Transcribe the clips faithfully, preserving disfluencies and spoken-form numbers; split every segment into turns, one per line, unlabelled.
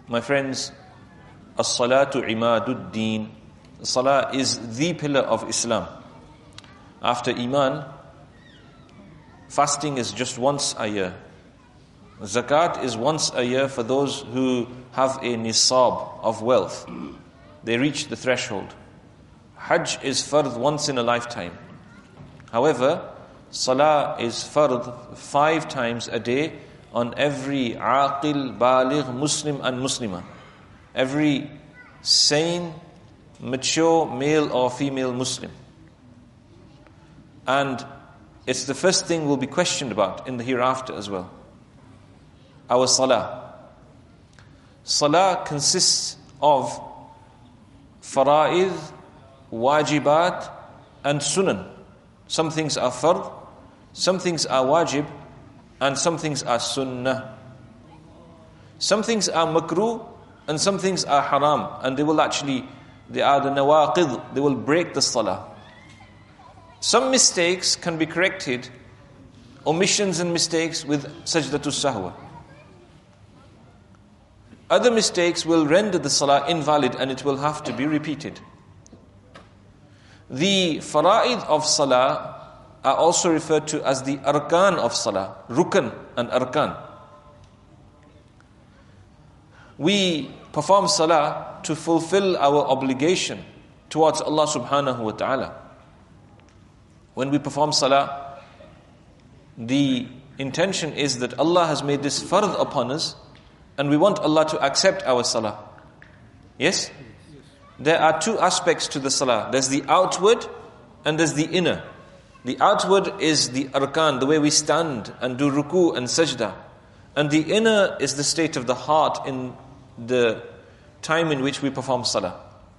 My friends, as-salatu imaduddin. Salah is the pillar of Islam. After Iman, fasting is just once a year. Zakat is once a year for those who have a nisab of wealth. They reach the threshold. Hajj is fard once in a lifetime. However, Salah is fard five times a day on every aqil, baligh, Muslim and Muslimah. Every sane, mature male or female Muslim. And it's the first thing we'll be questioned about in the hereafter as well. Our salah. Salah consists of fara'id, wajibat and sunan. Some things are fard, some things are wajib, and some things are sunnah. Some things are makruh, and some things are haram, and they will actually, they are the nawaqid, they will break the salah. Some mistakes can be corrected, omissions and mistakes, with sajdatul sahwa. Other mistakes will render the salah invalid and it will have to be repeated. The fara'id of salah are also referred to as the arkan of salah, rukn and arkan. We perform salah to fulfill our obligation towards Allah subhanahu wa ta'ala. When we perform salah, the intention is that Allah has made this fard upon us and we want Allah to accept our salah. Yes? There are two aspects to the salah. There's the outward and there's the inner. The outward is the arkan, the way we stand and do ruku and sajda. And the inner is the state of the heart in the time in which we perform salah.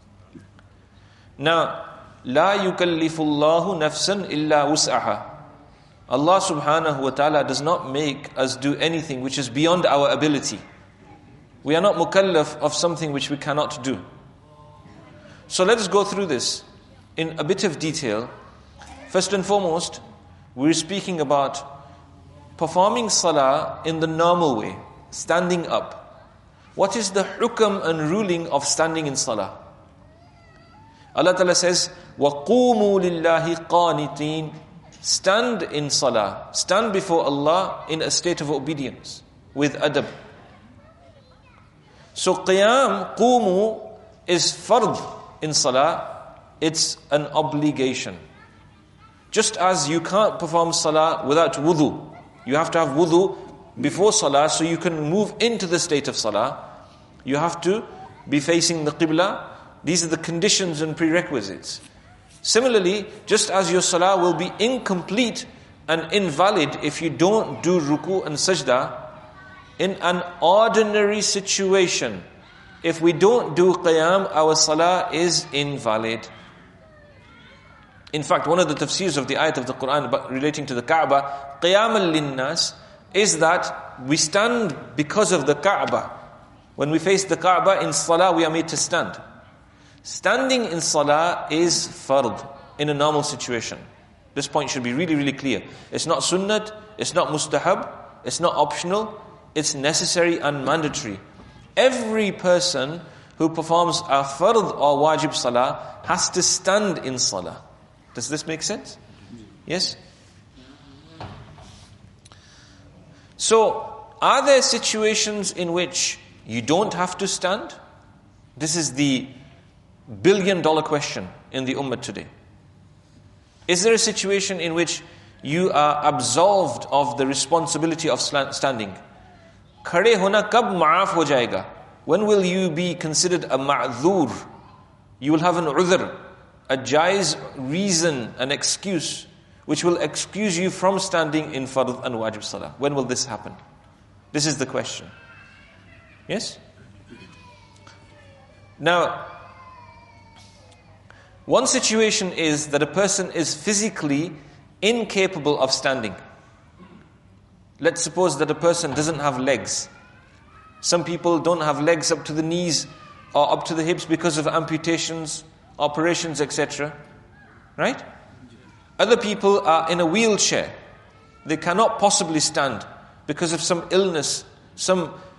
Now, La yukallifullahu nafsan illa wus'aha. Allah subhanahu wa ta'ala does not make us do anything which is beyond our ability. We are not mukallaf of something which we cannot do. So let us go through this in a bit of detail. First and foremost, we're speaking about performing salah in the normal way, standing up. What is the hukam and ruling of standing in salah? Allah Ta'ala says, وَقُومُوا لِلَّهِ قَانِتِينَ. Stand in salah. Stand before Allah in a state of obedience, with adab. So qiyam, qumu, is fard in salah. It's an obligation. Just as you can't perform salah without wudu. You have to have wudu before salah so you can move into the state of salah. You have to be facing the qibla. These are the conditions and prerequisites. Similarly, just as your salah will be incomplete and invalid if you don't do ruku and sajda, in an ordinary situation, if we don't do qiyam, our salah is invalid. In fact, one of the tafsirs of the ayat of the Quran relating to the Kaaba, qiyam al-linnas, is that we stand because of the Kaaba. When we face the Kaaba in salah, we are made to stand. Standing in salah is fard in a normal situation. This point should be really, really clear. It's not sunnat, it's not mustahab, it's not optional, it's necessary and mandatory. Every person who performs a fard or wajib salah has to stand in salah. Does this make sense? Yes? So, are there situations in which you don't have to stand? This is the billion dollar question in the ummah today. Is there a situation in which you are absolved of the responsibility of standing? Khade hona kab maaf ho jayega? When will you be considered a ma'dhur? You will have an udhr, a jaiz reason, an excuse, which will excuse you from standing in fard and wajib salah. When will this happen? This is the question. Yes? Now, one situation is that a person is physically incapable of standing. Let's suppose that a person doesn't have legs. Some people don't have legs up to the knees or up to the hips because of amputations, operations, et cetera. Right? Other people are in a wheelchair. They cannot possibly stand because of some illness, some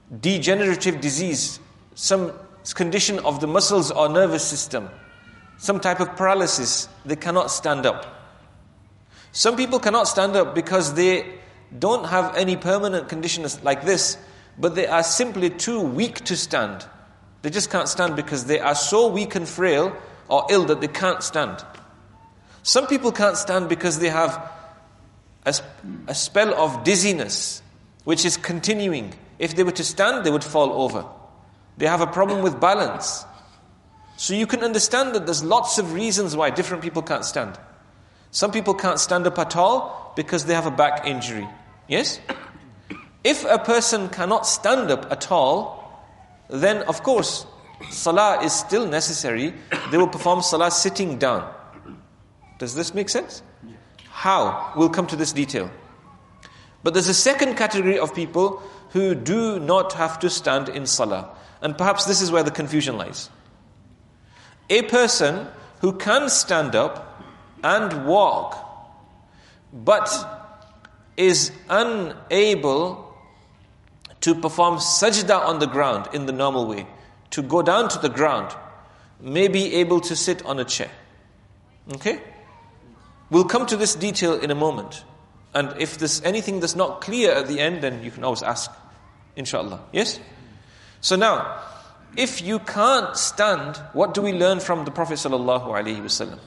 degenerative disease, some condition of the muscles or nervous system, some type of paralysis, they cannot stand up. Some people cannot stand up because they don't have any permanent conditions like this, but they are simply too weak to stand. They just can't stand because they are so weak and frail or ill that they can't stand. Some people can't stand because they have a, a spell of dizziness, which is continuing. If they were to stand, they would fall over. They have a problem with balance. So you can understand that there's lots of reasons why different people can't stand. Some people can't stand up at all because they have a back injury. Yes? If a person cannot stand up at all, then of course, salah is still necessary. They will perform salah sitting down. Does this make sense? How? We'll come to this detail. But there's a second category of people who do not have to stand in salah. And perhaps this is where the confusion lies. A person who can stand up and walk, but is unable to perform sajda on the ground in the normal way, to go down to the ground, may be able to sit on a chair. Okay? We'll come to this detail in a moment. And if there's anything that's not clear at the end, then you can always ask, inshallah. Yes? So now, if you can't stand, what do we learn from the Prophet sallallahu alaihi wasallam?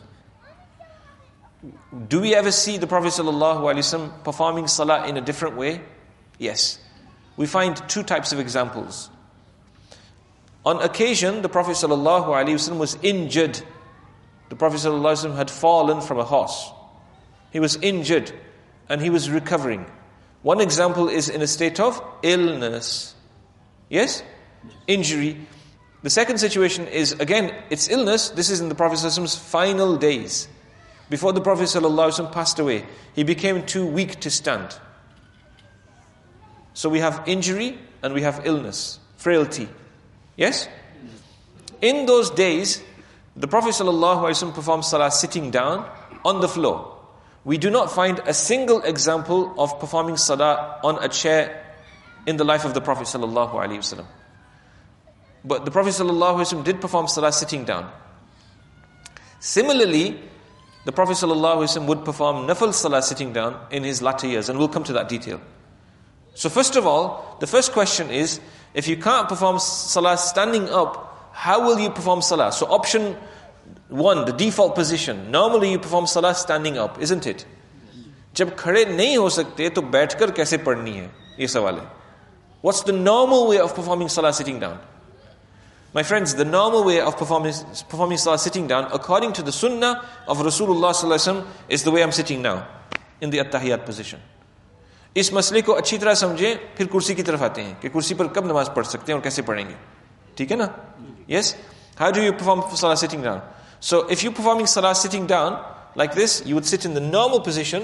Do we ever see the Prophet sallallahu alaihi wasallam performing salah in a different way? Yes. We find two types of examples. On occasion, the Prophet sallallahu alaihi wasallam was injured. The Prophet sallallahu alaihi wasallam had fallen from a horse. He was injured and he was recovering. One example is in a state of illness. Yes? Injury. The second situation is, again, it's illness. This is in the Prophet sallallahu alaihi wasallam's final days. Before the Prophet ﷺ passed away, he became too weak to stand. So we have injury and we have illness, frailty. Yes? In those days, the Prophet ﷺ performed salah sitting down on the floor. We do not find a single example of performing salah on a chair in the life of the Prophet ﷺ. But the Prophet ﷺ did perform salah sitting down. Similarly, the Prophet ﷺ would perform nafil salah sitting down in his latter years, and we'll come to that detail. So first of all, the first question is, if you can't perform salah standing up, how will you perform salah? So option one, the default position, normally you perform salah standing up, isn't it? जब खड़े नहीं हो सकते तो बैठकर कैसे पढ़नी है? ये सवाल है. What's the normal way of performing salah sitting down? My friends, the normal way of performing, performing salah sitting down, according to the sunnah of Rasulullah sallallahu alaihi wasallam, is the way I'm sitting now, in the at-tahiyat position. इस मसले को अच्छी तरह समझें, फिर कुर्सी की तरफ आते हैं कि कुर्सी पर कब नमाज पढ़ सकते हैं और कैसे पढ़ेंगे. ठीक है ना? Yes? How do you perform salah sitting down? So if you're performing salah sitting down like this, you would sit in the normal position,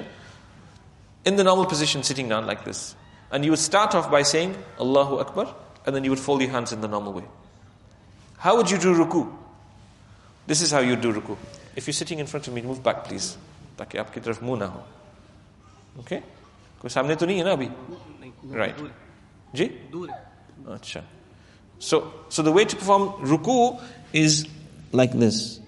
in the normal position sitting down like this. And you would start off by saying Allahu Akbar, and then you would fold your hands in the normal way. How would you do ruku? This is how you do ruku. If you're sitting in front of me, move back please, ताकि आपकी तरफ मुंह ना हो. Okay? कोई सामने तो नहीं है ना अभी? Right. जी? अच्छा. So, so the way to perform ruku is like this.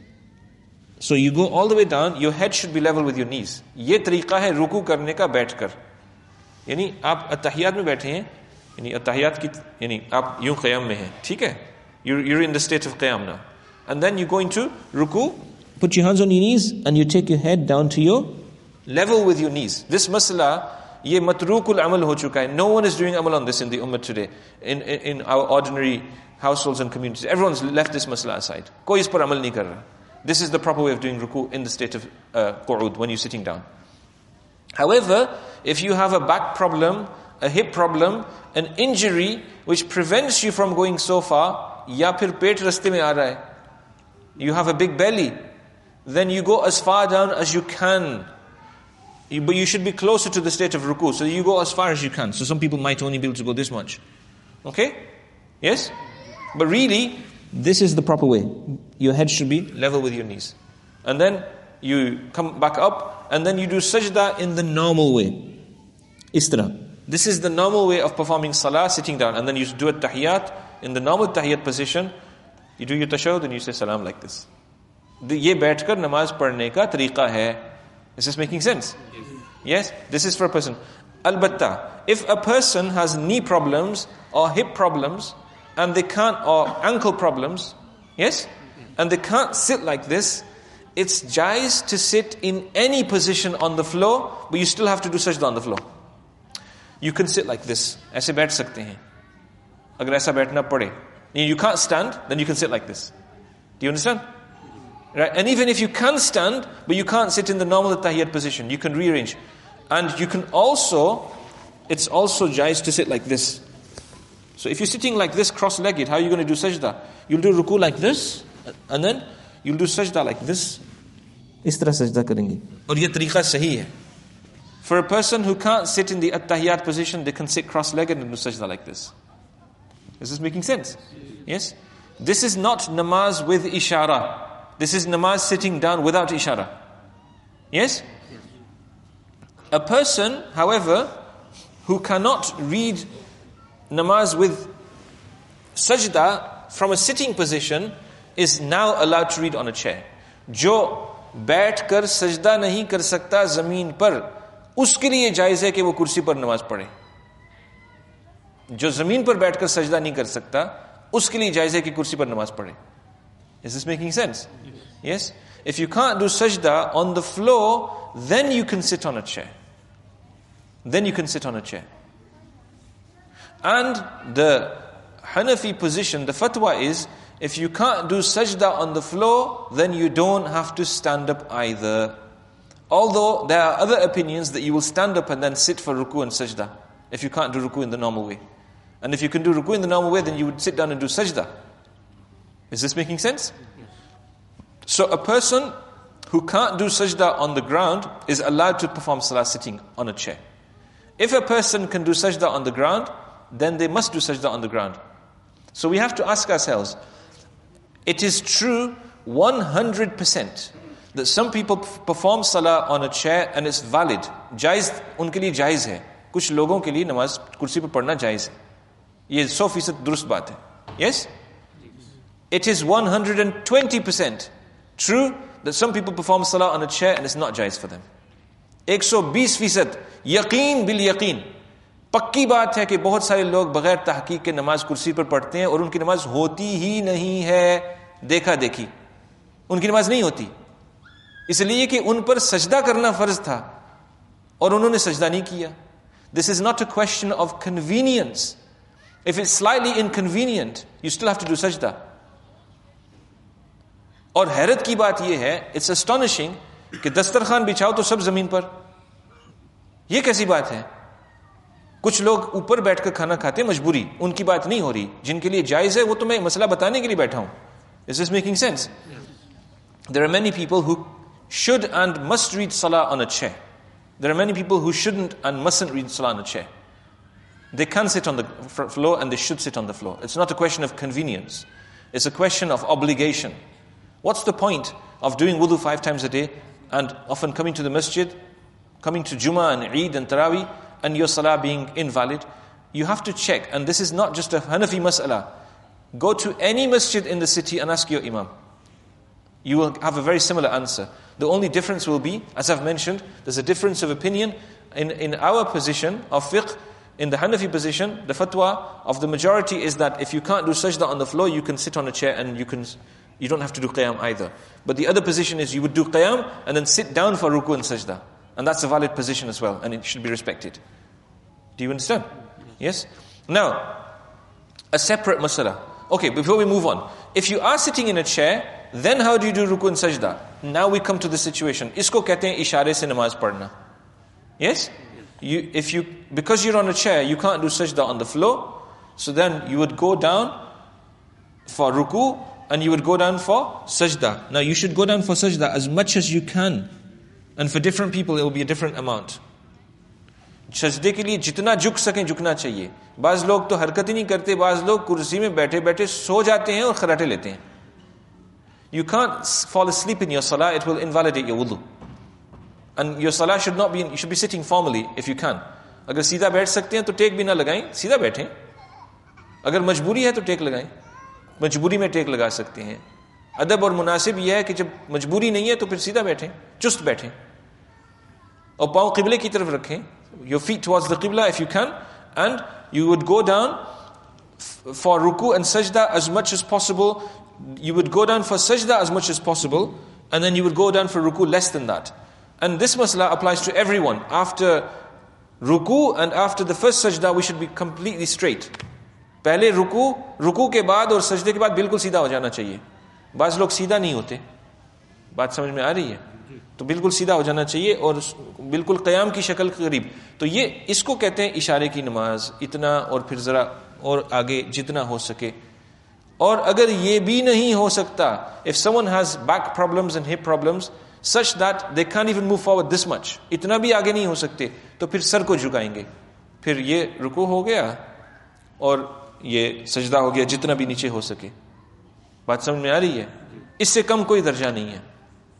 So you go all the way down, your head should be level with your knees. ये तरीका है रुकू करने का बैठकर. यानी आप अत्तहियात में बैठे हैं, यानी अत्तहियात की, यानी आप यूं क़याम में हैं, ठीक है? You're, you're in the state of qiyam now. And then you go into ruku, put your hands on your knees, and you take your head down to your level with your knees. This masala, ye matrukul amal ho chuka hai. No one is doing amal on this in the ummah today. In, in, in our ordinary households and communities. Everyone's left this masala aside. Koi is par amal nahi kar raha. This is the proper way of doing ruku in the state of uh, qu'ud, when you're sitting down. However, if you have a back problem, a hip problem, an injury which prevents you from going so far, या फिर पेट रस्ते में आ रहा है, you have a big belly, then you go as far down as you can. You, but you should be closer to the state of ruku, so you go as far as you can. So some people might only be able to go this much. Okay? Yes? But really, this is the proper way. Your head should be level with your knees. And then you come back up, and then you do sajda in the normal way. Is tarah. This is the normal way of performing salah, sitting down. And then you do a tahiyyat in the normal tahiyyat position. You do your tashahhud and you say salam like this. ये बैठकर नमाज पढ़ने का तरीका है. Is this making sense? Yes? This is for a person. Albatta, if a person has knee problems or hip problems and they can't, or ankle problems, yes? And they can't sit like this, it's jais to sit in any position on the floor, but you still have to do sajda on the floor. You can sit like this. ऐसे बैठ सकते हैं. अगर ऐसा बैठना पड़े. You can't stand, then you can sit like this. Do you understand? Right? And even if you can stand, but you can't sit in the normal tahiyyat position, you can rearrange. And you can also, it's also jais to sit like this. So if you're sitting like this, cross-legged, how are you going to do sajda? You'll do ruku like this, and then you'll do sajda like this. इस तरह सजदा करेंगे. और ये तरीका सही है. For a person who can't sit in the at-tahiyyat position, they can sit cross-legged and do sajda like this. Is this making sense? Yes? This is not namaz with ishara. This is namaz sitting down without ishara. Yes? A person, however, who cannot read namaz with sajda from a sitting position is now allowed to read on a chair. जो बैठ कर सजदा नहीं कर सकता जमीन पर, उसके लिए जायज है कि वो कुर्सी पर नमाज पढ़े. जो जमीन पर बैठकर सजदा नहीं कर सकता, उसके लिए जायज है कि कुर्सी पर नमाज पढ़े. Is this making sense? Yes? If you can't do sajda on the floor, then you can sit on a chair. Then you can sit on a chair. And the Hanafi position, the fatwa is, if you can't do sajda on the floor, then you don't have to stand up either. Although there are other opinions that you will stand up and then sit for ruku and sajda, if you can't do ruku in the normal way. And if you can do ruku in the normal way, then you would sit down and do sajda. Is this making sense? So a person who can't do sajda on the ground is allowed to perform salah sitting on a chair. If a person can do sajda on the ground, then they must do sajda on the ground. So we have to ask ourselves, it is true one hundred percent that some people perform salah on a chair and it's valid. Jaiz, उनके लिए जायज है. कुछ लोगों के लिए नमाज कुर्सी पर पढ़ना जायज है. ये सौ फीसद दुरुस्त बात है. Yes? It is one hundred twenty percent true that some people perform salah on a chair and it's not jaiz for them. one hundred twenty फीसद यकीन बिल यकीन. पक्की बात है कि बहुत सारे लोग बगैर तहकीक के नमाज कुर्सी पर पढ़ते हैं और उनकी नमाज होती ही नहीं है. देखा देखी उनकी नमाज नहीं होती, इसलिए कि उन पर सजदा करना फर्ज था और उन्होंने सजदा नहीं किया. This is not a question of convenience. If it's slightly inconvenient, you still have to do sajda. और हैरत की बात यह है, it's astonishing कि दस्तरखान बिछाओ तो सब जमीन पर. यह कैसी बात है? कुछ लोग ऊपर बैठकर खाना खाते हैं मजबूरी, उनकी बात नहीं हो रही. जिनके लिए जायज है वो तो मैं मसला बताने के लिए बैठा हूं. Is this making sense? There are many people who should and must read salah on a chair. There are many people who shouldn't and mustn't read salah on a chair. They can sit on the floor and they should sit on the floor. It's not a question of convenience. It's a question of obligation. What's the point of doing wudu five times a day and often coming to the masjid, coming to Jummah and Eid and Taraweeh, and your salah being invalid? You have to check, and this is not just a Hanafi mas'ala. Go to any masjid in the city and ask your imam. You will have a very similar answer. The only difference will be, as I've mentioned, there's a difference of opinion in, in our position of fiqh. In the Hanafi position, the fatwa of the majority is that if you can't do sajda on the floor, you can sit on a chair and you can you don't have to do qiyam either. But the other position is you would do qiyam and then sit down for ruku and sajda. And that's a valid position as well, and it should be respected. Do you understand? Yes? Now, a separate masala. Okay, before we move on, if you are sitting in a chair, then how do you do ruku and sajda? Now we come to the situation. Isko kehte hain ishare se namaz padhna. Yes? You, if you, because you're on a chair, you can't do sajda on the floor, so then you would go down for ruku and you would go down for sajda. Now you should go down for sajda as much as you can, and for different people it will be a different amount. सजदे के लिए जितना झुक सकें झुकना चाहिए. बाज लोग तो हरकत ही नहीं करते, बाज लोग कुर्सी में बैठे बैठे सो जाते हैं और खराटे लेते हैं. You can't fall asleep in your salah, it will invalidate your wudu. And your salah should not be, you should be sitting formally if you can. अगर सीधा बैठ सकते हैं तो टेक भी ना लगाएं, सीधा बैठें. अगर मजबूरी है तो टेक लगाएं, मजबूरी में टेक लगा सकते हैं. अदब और मुनासिब यह है कि जब मजबूरी नहीं है तो फिर सीधा बैठें, चुस्त बैठें, और पाँव क़िबले की तरफ रखें. Your feet towards the qibla if you can, and you would go down for ruku and sajda as much as possible. You would go down for sajda as much as possible, and then you would go down for ruku less than that. And this masla applies to everyone. After ruku and after the first sajda, we should be completely straight. पहले रुकू, रुकू के बाद और सजदे के बाद बिल्कुल सीधा हो जाना चाहिए. बाज़ लोग सीधा नहीं होते. बात समझ में आ रही है? तो बिल्कुल सीधा हो जाना चाहिए और बिल्कुल क़याम की शक्ल के करीब. तो ये इसको कहते हैं इशारे की नमाज. इतना और फिर ज़रा और आगे जितना हो सके. और अगर ये भी नहीं हो सकता, if someone has back problems and hip problems such that they can't even move forward this much, इतना भी आगे नहीं हो सकते, तो फिर सर को झुकाएंगे. फिर ये रुकू हो गया और ये सजदा हो गया, जितना भी नीचे हो सके. बात समझ में आ रही है? इससे कम कोई दर्जा नहीं है.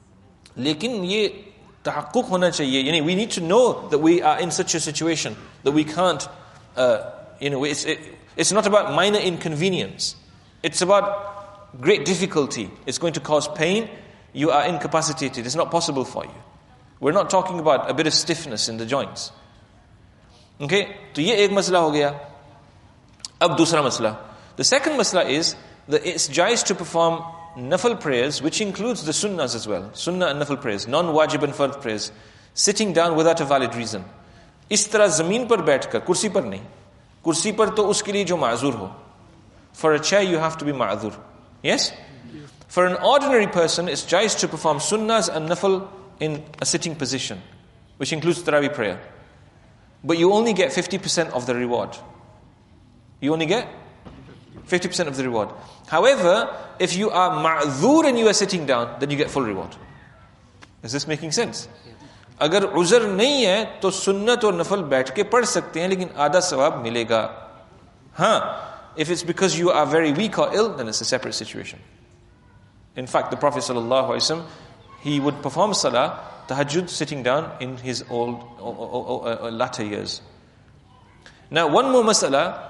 लेकिन ये तहक्कुक होना चाहिए, यानी we need to know that we are in such a situation that we can't uh, you know it's it, it's not about minor inconvenience, it's about great difficulty, it's going to cause pain, you are incapacitated, it's not possible for you. We're not talking about a bit of stiffness in the joints. Okay, तो ये एक मसला हो गया. अब दूसरा मसला, the second masla is that it's jais to perform nafil prayers, which includes the sunnahs as well, sunnah and nafil prayers, non-wajib and fard prayers, sitting down without a valid reason. इस तरह ज़मीन पर बैठकर, कुर्सी पर नहीं. कुर्सी पर तो उसके लिए जो माज़ूर हो. For a chair you have to be ma'zur. Yes? For an ordinary person, it's jais to perform sunnahs and nafil in a sitting position, which includes tarawih prayer. But you only get fifty percent of the reward. You only get fifty percent of the reward. However, if you are ma'zur and you are sitting down, then you get full reward. Is this making sense? अगर उज़र नहीं है तो सुन्नत और नफल बैठ के पढ़ सकते हैं, लेकिन आधा सवाब मिलेगा. हाँ, if it's because you are very weak or ill, then it's a separate situation. In fact, the Prophet sallallahu alaihi wasallam, he would perform salah, tahajjud, sitting down in his old or, or, or, or latter years. Now, one more masala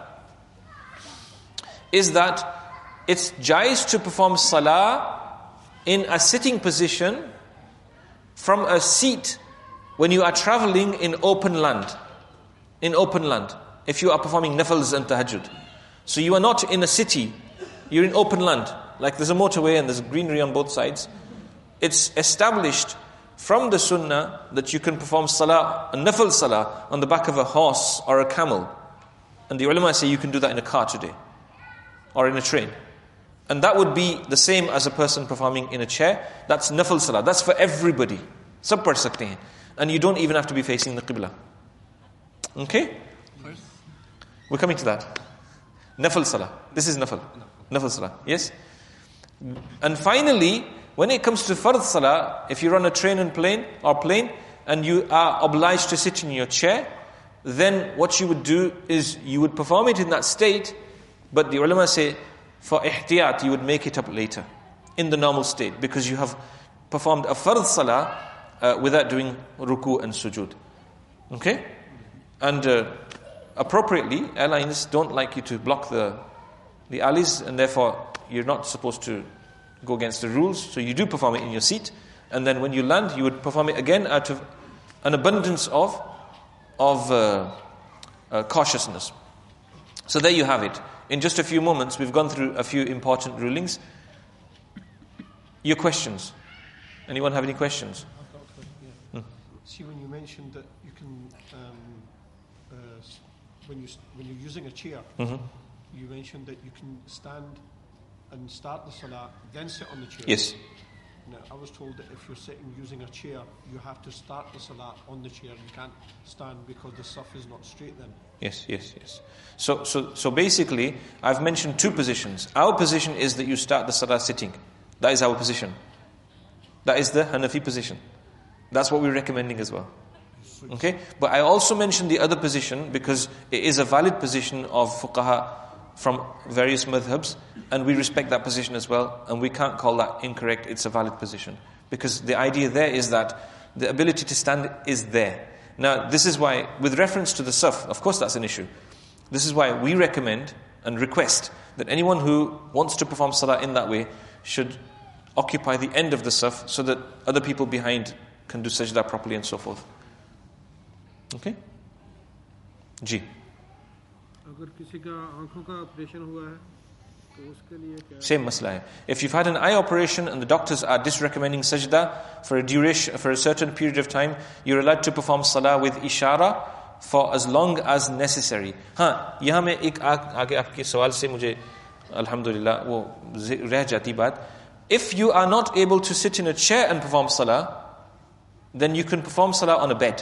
is that it's jais to perform salah in a sitting position from a seat when you are traveling in open land. In open land. If you are performing nafils and tahajjud. So you are not in a city, you're in open land. Like there's a motorway and there's greenery on both sides. It's established from the sunnah that you can perform salah, a nafil salah, on the back of a horse or a camel. And the ulama say you can do that in a car today. Or in a train. And that would be the same as a person performing in a chair. That's nafil salah. That's for everybody. Sab padh sakte hain. And you don't even have to be facing the qibla. Okay? We're coming to that. Nafil salah. This is nafil. Nafil salah. Yes? And finally, when it comes to fard salah, if you're on a train and plane or plane and you are obliged to sit in your chair, then what you would do is you would perform it in that state. But the ulama say, for ihtiyat, you would make it up later, in the normal state, because you have performed a fard salah uh, without doing ruku and sujood. Okay? And uh, appropriately, airlines don't like you to block the, the alleys, and therefore you're not supposed to go against the rules, so you do perform it in your seat, and then when you land, you would perform it again out of an abundance of, of uh, uh, cautiousness. So there you have it. In just a few moments, we've gone through a few important rulings. Your questions? Anyone have any questions?
I've got a question, yeah. Hmm. See, when you mentioned that you can, um, uh, when, you, when you're using a chair, mm-hmm. you mentioned that you can stand and start the salah, then sit on the chair.
Yes.
Now, I was told that if you're sitting using a chair, you have to start the salah on the chair. You can't stand because the saf is not straight then.
Yes, yes, yes. So, so, so basically, I've mentioned two positions. Our position is that you start the salah sitting. That is our position. That is the Hanafi position. That's what we're recommending as well. Okay? But I also mentioned the other position because it is a valid position of fuqaha from various madhabs, and we respect that position as well, and we can't call that incorrect. It's a valid position. Because the idea there is that the ability to stand is there. Now, this is why, with reference to the saf, of course that's an issue. This is why we recommend and request that anyone who wants to perform salah in that way should occupy the end of the saf so that other people behind can do sajda properly and so forth. Okay? Ji. Same masla. If you've had an eye operation and the doctors are disrecommending sajda for a duration, for a certain period of time, you're allowed to perform salah with ishara for as long as necessary. हाँ, यहाँ में एक आगे आपके सवाल से मुझे अल्हम्दुलिल्लाह वो रह जाती बात. If you are not able to sit in a chair and perform salah, then you can perform salah on a bed.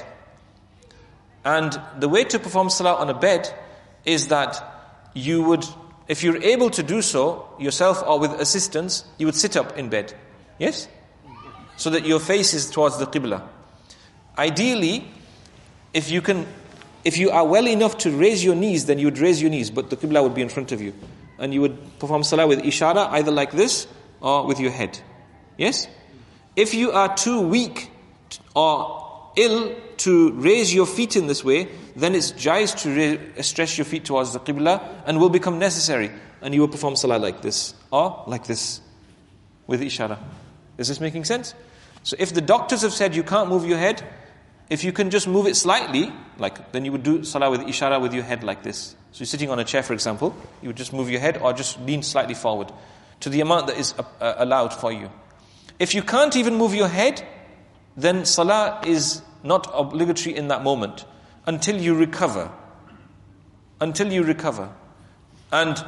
And the way to perform salah on a bed is that you would, if you're able to do so yourself or with assistance, you would sit up in bed. Yes? So that your face is towards the qibla. Ideally, if you can, if you are well enough to raise your knees, then you would raise your knees, but the qibla would be in front of you. And you would perform salah with ishara, either like this or with your head. Yes? If you are too weak or ill to raise your feet in this way, then it's jais to ra- stretch your feet towards the qibla and will become necessary. And you will perform salah like this or like this with ishara. Is this making sense? So if the doctors have said you can't move your head, if you can just move it slightly, like then you would do salah with ishara with your head like this. So you're sitting on a chair, for example, you would just move your head or just lean slightly forward to the amount that is uh, allowed for you. If you can't even move your head, then salah is not obligatory in that moment until you recover. Until you recover. And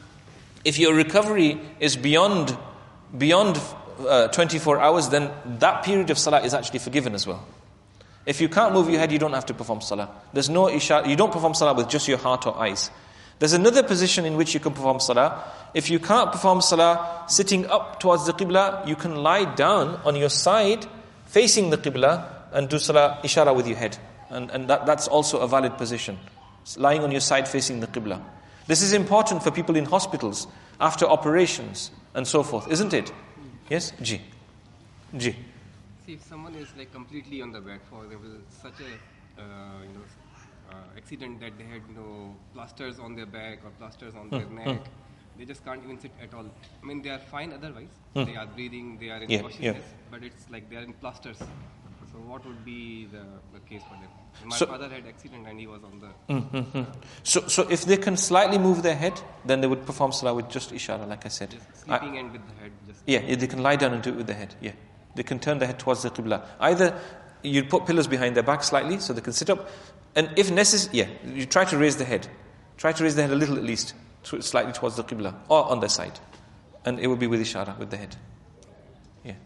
if your recovery is beyond beyond uh, twenty-four hours, then that period of salah is actually forgiven as well. If you can't move your head, you don't have to perform salah. There's no isha, you don't perform salah with just your heart or eyes. There's another position in which you can perform salah. If you can't perform salah sitting up towards the qibla, you can lie down on your side facing the qibla and do salah ishara with your head. And, and that, that's also a valid position. It's lying on your side facing the qibla. This is important for people in hospitals, after operations and so forth, isn't it? Yes? Ji. Ji.
See, if someone is like completely on the bed, for example, such a uh, you know uh, accident that they had you know plasters on their back or plasters on their
Hmm.
neck,
Hmm.
they just can't even sit at all. I mean, they are fine otherwise.
Hmm.
They are breathing, they are in
Yeah,
consciousness,
yeah.
but it's like they are in plasters. So what would be the, the case for them? My
So-
father had accident and he was on the.
Mm-hmm. So, so if they can slightly move their head, then they would perform salah with just ishara, like I said.
Just
I-
sleeping and with the head just.
Yeah, yeah, they can lie down and do it with the head. Yeah, they can turn their head towards the qibla. Either you put pillows behind their back slightly so they can sit up, and if necessary, yeah, you try to raise the head. Try to raise the head a little at least, to- slightly towards the qibla or on their side, and it will be with ishara, with the head. Yeah.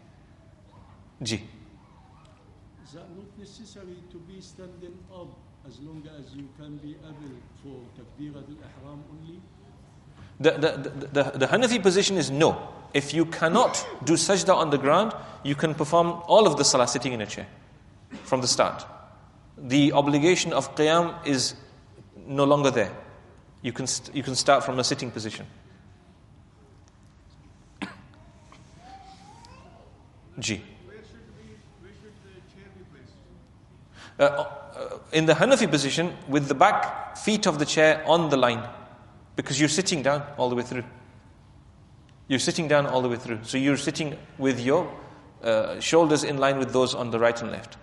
Ji.
Is that not necessary to be standing up as long as you can be able for Takbirat al-Ihram only?
The, the, the, the, the Hanafi position is no. If you cannot do sajda on the ground, you can perform all of the salah sitting in a chair from the start. The obligation of qiyam is no longer there. You can st- you can start from a sitting position. G.
Where should we, where should the chair be placed?
Uh, uh, in the Hanafi position, with the back feet of the chair on the line, because you're sitting down all the way through. You're sitting down all the way through. So you're sitting with your uh, shoulders in line with those on the right and left.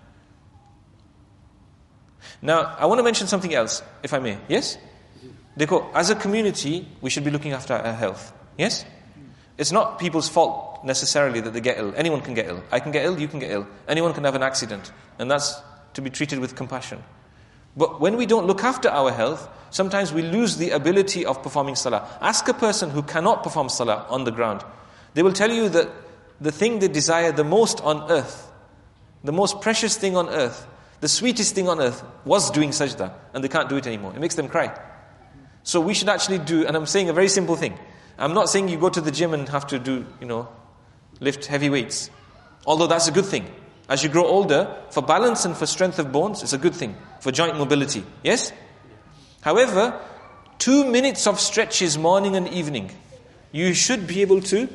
Now, I want to mention something else, if I may. Yes? Dekho, as a community, we should be looking after our health. Yes? It's not people's fault necessarily that they get ill. Anyone can get ill. I can get ill, you can get ill. Anyone can have an accident. And that's to be treated with compassion. But when we don't look after our health, sometimes we lose the ability of performing salah. Ask a person who cannot perform salah on the ground. They will tell you that the thing they desire the most on earth, the most precious thing on earth, the sweetest thing on earth was doing sajda, and they can't do it anymore. It makes them cry. So we should actually do, and I'm saying a very simple thing. I'm not saying you go to the gym and have to do, you know, lift heavy weights. Although that's a good thing. As you grow older, for balance and for strength of bones, it's a good thing. For joint mobility. Yes? However, two minutes of stretches morning and evening, you should be able to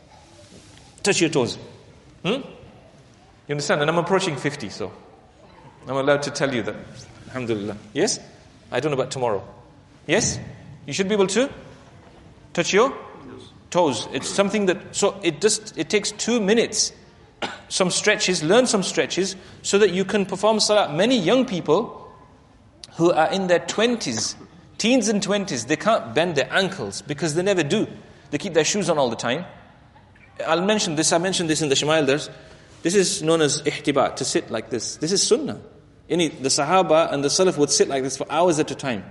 touch your toes. Hmm? You understand? And I'm approaching fifty, so. I'm allowed to tell you that. Alhamdulillah. Yes? I don't know about tomorrow. Yes? You should be able to touch your toes. It's something that, so it just, it takes two minutes. Some stretches, learn some stretches so that you can perform salah. Many young people who are in their twenties, teens and twenties, they can't bend their ankles because they never do. They keep their shoes on all the time. I'll mention this, I mentioned this in the Shama'il Dars. This is known as ihtiba, to sit like this. This is sunnah. Any, the Sahaba and the Salaf would sit like this for hours at a time.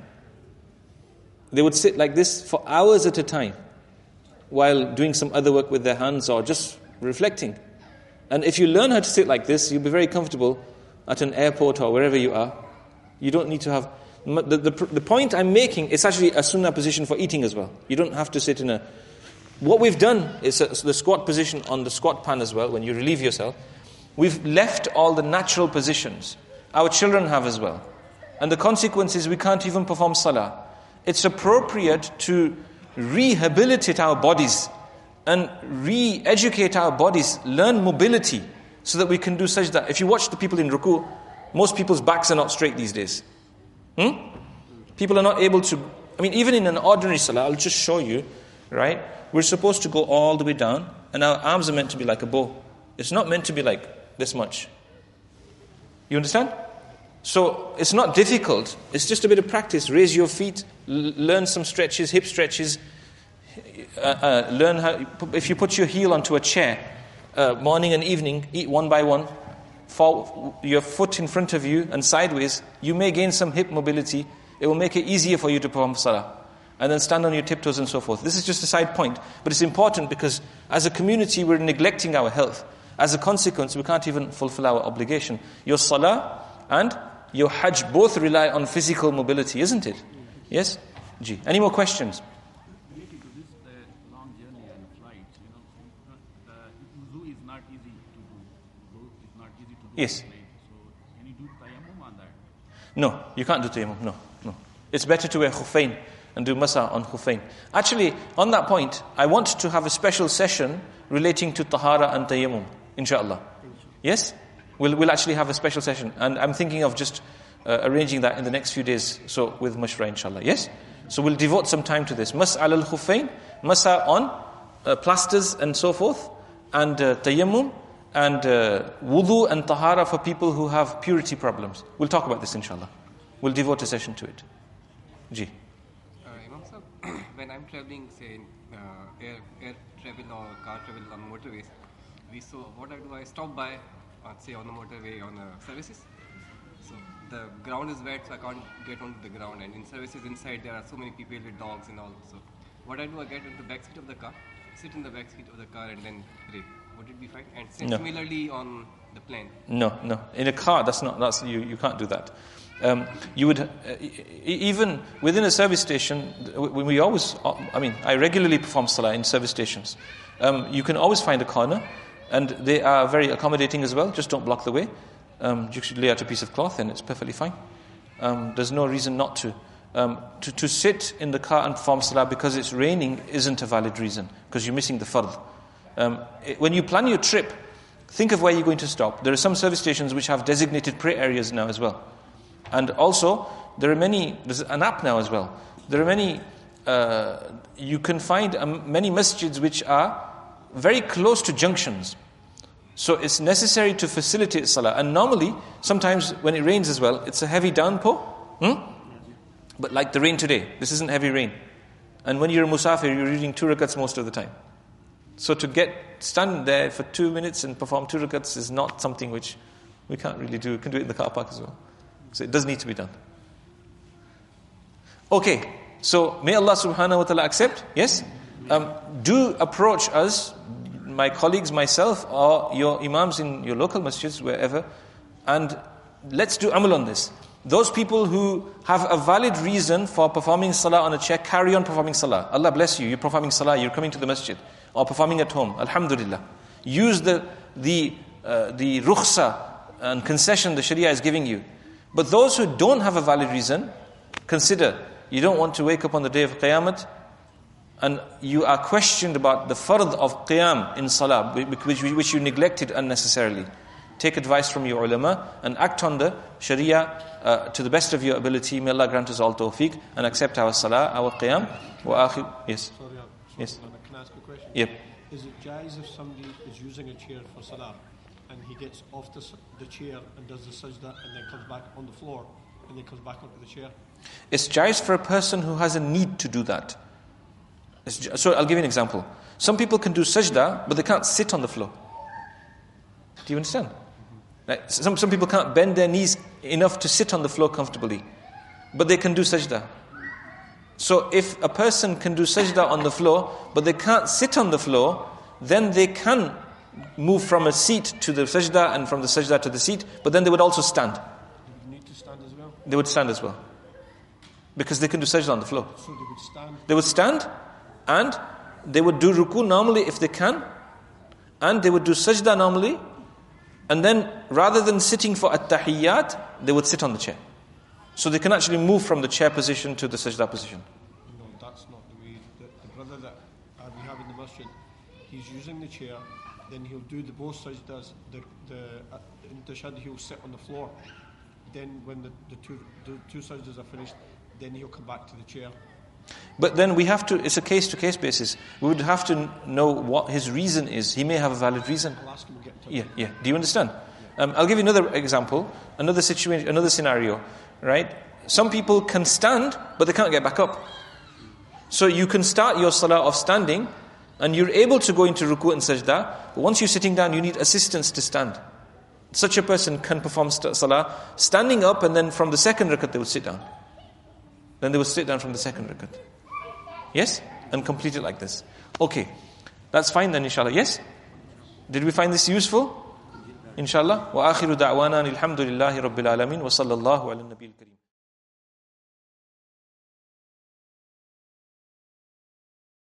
They would sit like this for hours at a time while doing some other work with their hands or just reflecting. And if you learn how to sit like this, you'll be very comfortable at an airport or wherever you are. You don't need to have... The, the, the point I'm making is actually a sunnah position for eating as well. You don't have to sit in a... What we've done is a, the squat position on the squat pan as well, when you relieve yourself. We've left all the natural positions. Our children have as well. And the consequence is we can't even perform salah. It's appropriate to rehabilitate our bodies and re-educate our bodies, learn mobility so that we can do sajda. If you watch the people in ruku, most people's backs are not straight these days. Hmm? People are not able to, I mean, even in an ordinary salah, I'll just show you, right? We're supposed to go all the way down and our arms are meant to be like a bow. It's not meant to be like this much. You understand? So it's not difficult. It's just a bit of practice. Raise your feet, l- learn some stretches, hip stretches. Uh, uh, learn how. If you put your heel onto a chair, uh, morning and evening, eat one by one. Fall your foot in front of you and sideways. You may gain some hip mobility. It will make it easier for you to perform salah. And then stand on your tiptoes and so forth. This is just a side point, but it's important because as a community we're neglecting our health. As a consequence, we can't even fulfill our obligation. Your salah and your hajj both rely on physical mobility, isn't it? Yes? Ji. Any more questions?
Related to this, the long journey and flight, you know, the wuzu is not easy to do. Wuzu is not easy to do.
Yes.
So can you do tayammum on that?
No, you can't do tayammum. No, no. It's better to wear khuffain and do masa on khuffain. Actually, on that point, I want to have a special session relating to tahara and tayammum, inshallah. Yes? We'll, we'll actually have a special session. And I'm thinking of just uh, arranging that in the next few days, so with Mashra, inshallah. Yes? So we'll devote some time to this. Mas al khuffain, masa on uh, plasters and so forth, and uh, tayammum, and uh, wudu and tahara for people who have purity problems. We'll talk about this, inshallah. We'll devote a session to it. Ji.
When I'm traveling, say, in, uh, air, air travel or car travel on motorways, we so what I do, I stop by, uh, say, on the motorway on uh, services. So the ground is wet, so I can't get onto the ground. And in services inside, there are so many people with dogs and all. So what I do, I get into the back seat of the car, sit in the back seat of the car, and then pray. Would it be fine? And
No.
similarly on the plane.
No, no. In a car, that's not. That's you. You can't do that. Um, you would uh, e- even within a service station. We, we always. I mean, I regularly perform salah in service stations. Um, you can always find a corner, and they are very accommodating as well. Just don't block the way. Um, you should lay out a piece of cloth, and it's perfectly fine. Um, there's no reason not to. Um, to. To sit in the car and perform salah because it's raining isn't a valid reason, because you're missing the fard. Um, it, when you plan your trip, think of where you're going to stop. There are some service stations which have designated prayer areas now as well. And also, there are many, there's an app now as well. There are many, uh, you can find um, many masjids which are very close to junctions. So it's necessary to facilitate salah. And normally, sometimes when it rains as well, it's a heavy downpour. Hmm? But like the rain today, this isn't heavy rain. And when you're a musafir, you're reading two rakats most of the time. So to get stand there for two minutes and perform two rakats is not something which we can't really do. We can do it in the car park as well. So it does need to be done. Okay, so may Allah subhanahu wa ta'ala accept, yes? Um, do approach us, my colleagues, myself, or your imams in your local masjids, wherever, and let's do amal on this. Those people who have a valid reason for performing salah on a chair, carry on performing salah. Allah bless you, you're performing salah, you're coming to the masjid, or performing at home, alhamdulillah. Use the, the, uh, the rukhsa and concession the Sharia is giving you. But those who don't have a valid reason, consider, you don't want to wake up on the day of Qiyamah and you are questioned about the fard of Qiyam in Salah, which, which you neglected unnecessarily. take advice from your ulama, and act on the sharia uh, to the best of your ability. May Allah grant us all tawfiq, and accept our salah, our qiyam. Wa akhir. Yes.
Sorry, uh,
Yes.
Can I ask a question?
Yep.
Is it jaiz if somebody is using a chair for salah and he gets off the, s- the chair and does the sajda and then comes back on the floor and then comes back onto the chair?
It's jais for a person who has a need to do that. It's ju- so I'll give you an example. Some people can do sajda, but they can't sit on the floor. Do you understand? Like some, some people can't bend their knees enough to sit on the floor comfortably, but they can do sajda. So if a person can do sajda on the floor, but they can't sit on the floor, then they can move from a seat to the sajda and from the sajda to the seat, but then they would also stand.
Do you need to stand as well?
They would stand as well. Because they can do sajda on the floor.
So they would stand.
They would stand, and they would do ruku normally if they can, and they would do sajda normally, and then rather than sitting for at-tahiyyat, they would sit on the chair. So they can actually move from the chair position to the sajda position.
No, that's not the way. The, the brother that uh, we have in the masjid, he's using the chair, then he'll do the both sajdas, the, the, uh, in tashahhud he'll sit on the floor. Then when the, the, two, the two sajdas are finished, then he'll come back to the chair.
But then we have to, it's a case-to-case basis. We would have to know what his reason is. He may have a valid reason.
I'll ask him to get to
Yeah, yeah. Do you understand? Um, I'll give you another example, another situation, another scenario, right? Some people can stand, but they can't get back up. So you can start your salah of standing, and you're able to go into ruku and sajda, but once you're sitting down, you need assistance to stand. Such a person can perform st- salah standing up, and then from the second rakat they would sit down. Then they would sit down from the second rakat. Yes? And complete it like this. Okay. That's fine then, inshallah. Yes? Did we find this useful? Inshallah. Wa akhiru da'wana alhamdulillahi rabbil alamin wa sallallahu ala nabiyil kareem.